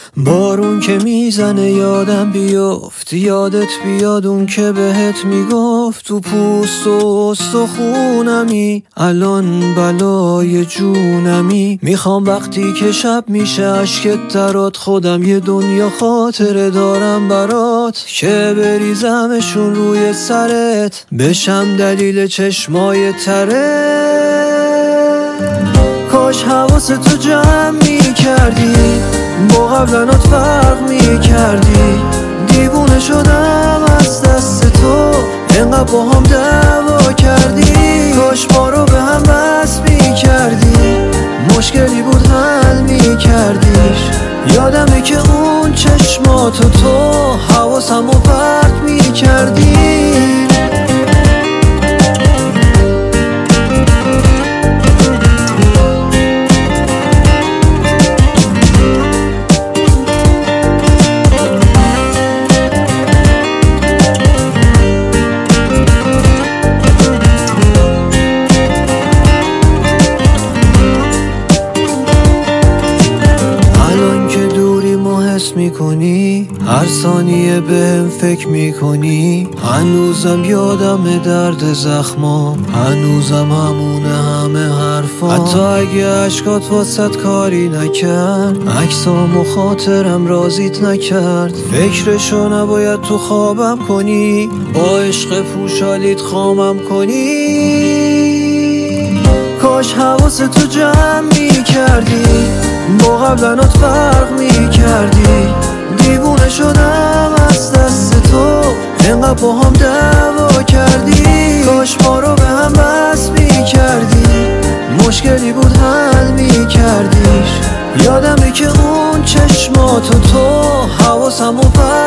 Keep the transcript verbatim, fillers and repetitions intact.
بارون که میزنه یادم بیفت، یادت بیاد اون که بهت میگفت تو پوست و استخونمی الان بلای جونمی. میخوام وقتی که شب میشه عشقت درات خودم یه دنیا خاطره دارم برات که بریزمشون روی سرت بشم دلیل چشمای تره. کاش حواستو جمع میکردی با قبلنات فرق میکردی. دیوونه شدم از دست تو انقدر با هم دعوا کردی. کاش ما رو به هم بس میکردی مشکلی بود حل میکردیش. یادمه که اون چشماتو تو حواسمو پرت میکردی. میکنی هر ثانیه بهم فکر میکنی. هنوزم یادم درد زخمام، هنوزم همونه همه حرفام. حتی اگه عشقات واسط کاری نکرد، عکسام و خاطرم رازیت نکرد. فکرشو نباید تو خوابم کنی، با عشق پوشالیت خامم کنی. کاش حواستو جمع میکردی با قبلنات فرق میکردی. دیوونه شدم از دست تو انقدر با هم دعوا کردی. کاش ما رو به هم بس میکردی مشکلی بود حل میکردیش. یادمه که اون چشماتو تو حواسمو پرت